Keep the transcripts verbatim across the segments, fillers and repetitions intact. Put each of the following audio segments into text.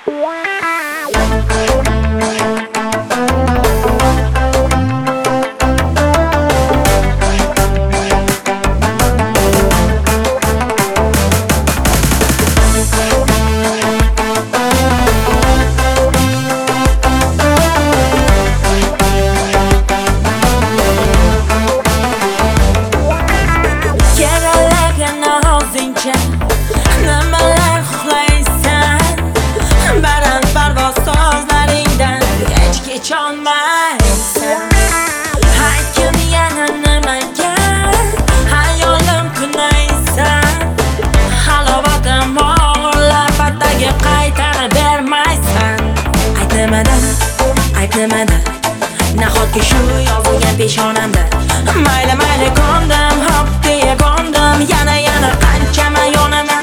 Nimalar xohlaysan, baland parvoz so'zlaringdan hech kecholmaysan. Aytgin yana nimaga hayolim kunaysan, halovatim og'irlab patagi qaytarib bermaysan. Aytmadan, aytmadan nahotki shu yozilgan peshonamda mayli mayli kondim, hop deya kondim, yana yana qanchama yonaman.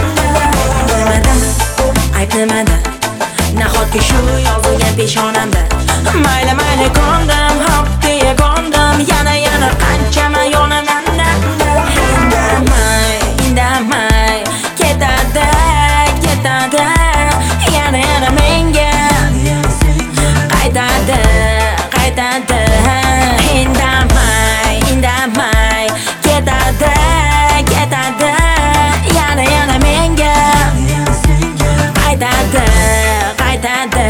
Aytmadan nahotki shu yozilgan peshonamda mayli mayli kondim, hop deya kondim, yana yana qanchama yonaman. Indamay, indamay ketadi, ketadi, yana yana menga qaytadi, qaytadi. Indamay, indamay ketadi, ketadi, yana yana menga qaytadi, qaytadi.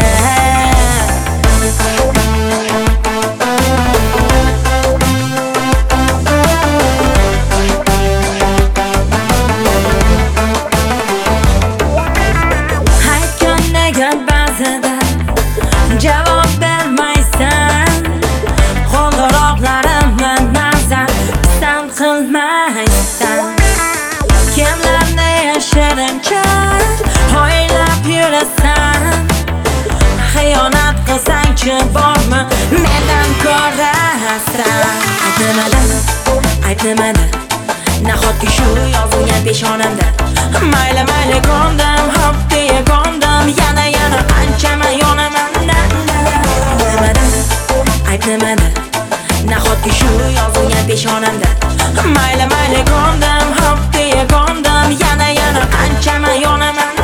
Aytganiga ba'zida javob bermaysan, qo'ng'iroqlarimni nazar pisand qilmaysan. Kimlarni yashirincha o'ylab yurasan, xiyonat qilsangchi bormi mendan ko'ra asran. Aytmadan, aytmadan nahotki shu yozilgan peshonamda mayli mayli kondim, hop deya kondim, yana yana qanchama yonaman. Aytmadan, aytmadan nahotki shu yozilgan peshonamda mayli mayli kondim, hop deya kondim, yana yana qanchama yonaman.